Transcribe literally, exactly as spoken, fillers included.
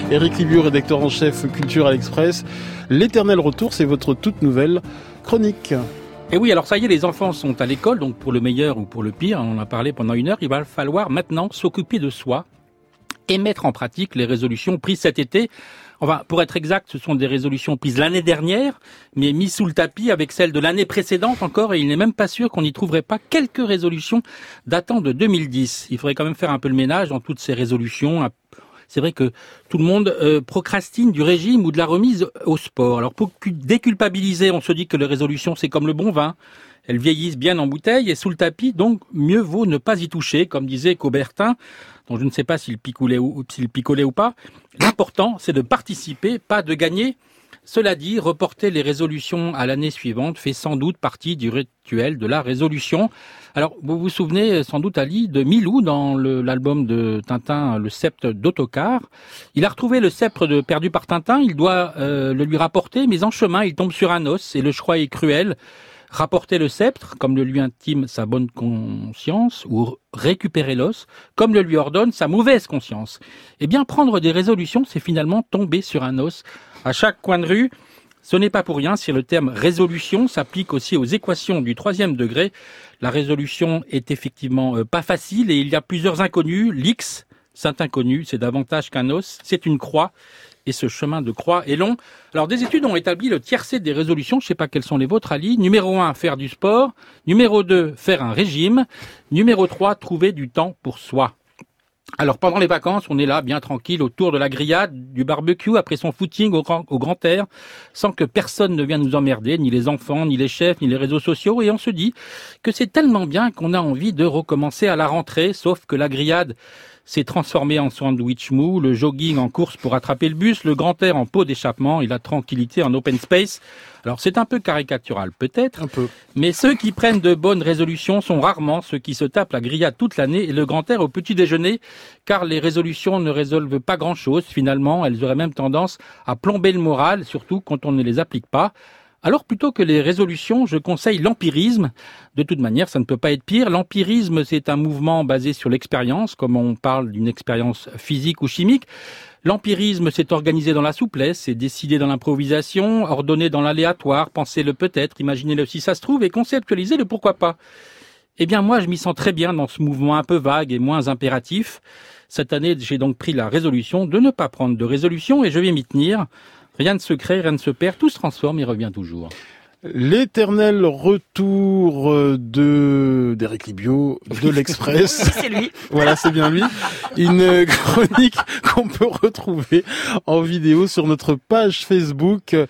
Éric Libiot, rédacteur en chef Culture à l'Express. L'éternel retour, c'est votre toute nouvelle chronique. Et oui, alors ça y est, les enfants sont à l'école, donc pour le meilleur ou pour le pire, on en a parlé pendant une heure, il va falloir maintenant s'occuper de soi et mettre en pratique les résolutions prises cet été. Enfin, pour être exact, ce sont des résolutions prises l'année dernière, mais mises sous le tapis avec celles de l'année précédente encore, et il n'est même pas sûr qu'on n'y trouverait pas quelques résolutions datant de deux mille dix. Il faudrait quand même faire un peu le ménage dans toutes ces résolutions. C'est vrai que tout le monde euh, procrastine du régime ou de la remise au sport. Alors pour déculpabiliser, on se dit que les résolutions, c'est comme le bon vin. Elles vieillissent bien en bouteille et sous le tapis, donc mieux vaut ne pas y toucher, comme disait Coubertin, dont je ne sais pas s'il picolait ou, s'il picolait ou pas. L'important, c'est de participer, pas de gagner. Cela dit, reporter les résolutions à l'année suivante fait sans doute partie du rituel de la résolution. Alors, vous vous souvenez sans doute, Ali, de Milou dans le, l'album de Tintin, Le Sceptre d'Autocar. Il a retrouvé le sceptre de, perdu par Tintin, il doit euh, le lui rapporter, mais en chemin, il tombe sur un os et le choix est cruel. Rapporter le sceptre, comme le lui intime sa bonne conscience, ou récupérer l'os, comme le lui ordonne sa mauvaise conscience. Eh bien, prendre des résolutions, c'est finalement tomber sur un os. À chaque coin de rue, ce n'est pas pour rien si le terme résolution s'applique aussi aux équations du troisième degré. La résolution est effectivement euh, pas facile et il y a plusieurs inconnus. L'X, c'est inconnu, c'est davantage qu'un os, c'est une croix. Et ce chemin de croix est long. Alors, des études ont établi le tiercé des résolutions. Je ne sais pas quelles sont les vôtres, Ali. Numéro un, faire du sport. Numéro deux, faire un régime. Numéro trois, trouver du temps pour soi. Alors, pendant les vacances, on est là, bien tranquille, autour de la grillade, du barbecue, après son footing au grand, au grand air, sans que personne ne vienne nous emmerder, ni les enfants, ni les chefs, ni les réseaux sociaux. Et on se dit que c'est tellement bien qu'on a envie de recommencer à la rentrée, sauf que la grillade s'est transformé en sandwich mou, le jogging en course pour attraper le bus, le grand air en pot d'échappement et la tranquillité en open space. Alors c'est un peu caricatural peut-être, un peu. Mais ceux qui prennent de bonnes résolutions sont rarement ceux qui se tapent la grillade toute l'année et le grand air au petit déjeuner, car les résolutions ne résolvent pas grand-chose finalement, elles auraient même tendance à plomber le moral, surtout quand on ne les applique pas. Alors plutôt que les résolutions, je conseille l'empirisme. De toute manière, ça ne peut pas être pire. L'empirisme, c'est un mouvement basé sur l'expérience, comme on parle d'une expérience physique ou chimique. L'empirisme, c'est organisé dans la souplesse, c'est décider dans l'improvisation, ordonner dans l'aléatoire, penser le peut-être, imaginer le si ça se trouve et conceptualiser le pourquoi pas. Eh bien moi, je m'y sens très bien dans ce mouvement un peu vague et moins impératif. Cette année, j'ai donc pris la résolution de ne pas prendre de résolution et je vais m'y tenir. Rien ne se crée, rien ne se perd, tout se transforme et revient toujours. L'éternel retour de d'Éric Libiot de l'Express. C'est lui. Voilà, c'est bien lui. Une chronique qu'on peut retrouver en vidéo sur notre page Facebook.